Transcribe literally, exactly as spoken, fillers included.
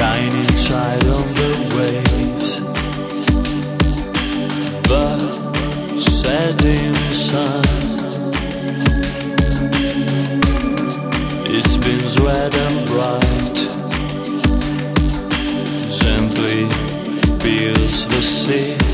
tiny tide on the waves, but setting sun. It spins red and bright, gently peels the sea.